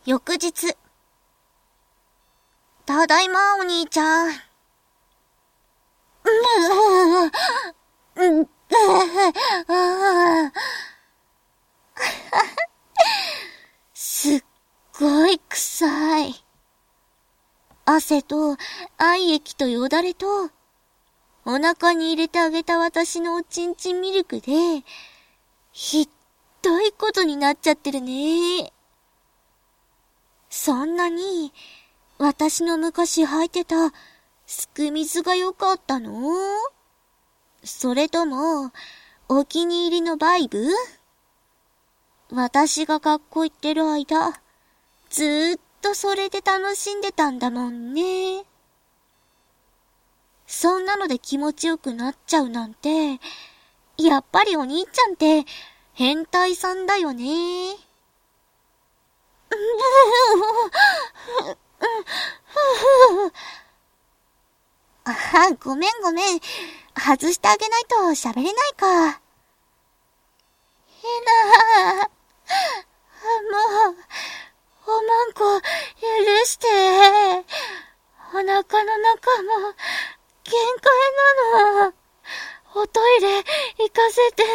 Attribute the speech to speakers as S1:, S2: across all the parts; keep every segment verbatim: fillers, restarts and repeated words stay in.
S1: 翌日。ただいま、お兄ちゃん。すっごい臭い。汗と愛液とよだれと、お腹に入れてあげた私のおちんちんミルクで、ひっどいことになっちゃってるね。そんなに、私の昔履いてた、すく水が良かったの？それとも、お気に入りのバイブ？私が学校行ってる間、ずーっとそれで楽しんでたんだもんね。そんなので気持ちよくなっちゃうなんて、やっぱりお兄ちゃんって変態さんだよね。あ、ごめんごめん。外してあげないと喋れないか。へな。もう、おまんこ許して。お腹の中も限界なの。おトイレ行かせて。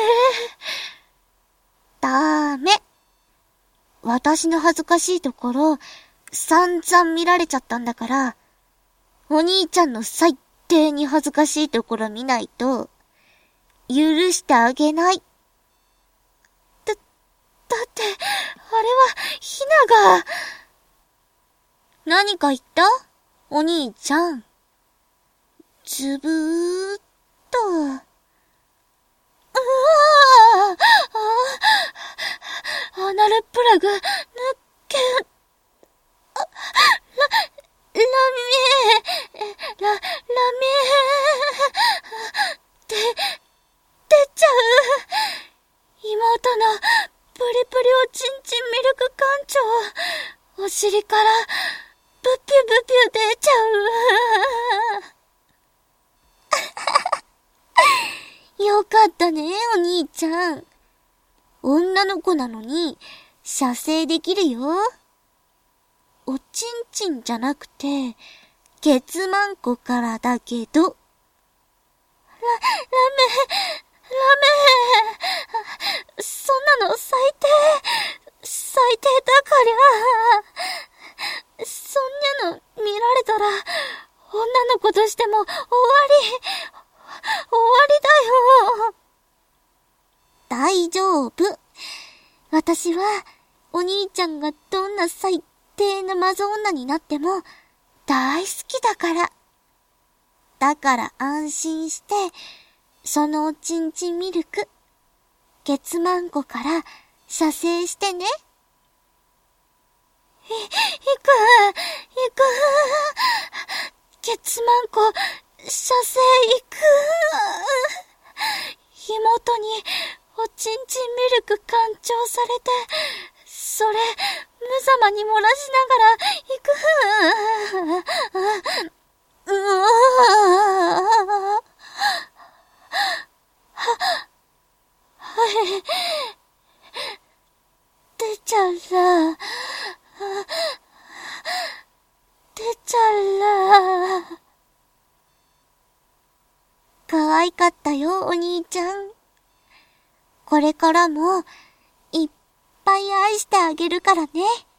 S1: ダメ。私の恥ずかしいところ、散々見られちゃったんだから、お兄ちゃんの最低に恥ずかしいところ見ないと、許してあげない。だ、だって、あれは、ひなが。何か言った？お兄ちゃん。ずぶーっと。うわぁ、アナルプラグ、抜け、あ、ラ、ラメー、ラ、ラメー、で、出ちゃう。妹の、プリプリおちんちんミルク館長、お尻から、ブピュブピュ出ちゃう。よかったね、お兄ちゃん。女の子なのに、射精できるよ。おちんちんじゃなくて、ケツマンコからだけど。ラ、ラメ、ラメ、そんなの最低、最低だから。そんなの見られたら、女の子としても終わり、終わりだよ。大丈夫。私は、お兄ちゃんがどんな最低なマゾ女になっても、大好きだから。だから安心して、そのおちんちんミルク、ケツマンコから射精してね。い、行く、行く。ケツマンコ、射精行く。妹におちんちんミルク干潮されて、それ、無様に漏らしながら行く。うわはい。出ちゃら。出ちゃら。可愛かったよ、お兄ちゃん。これからも、いっぱい愛してあげるからね。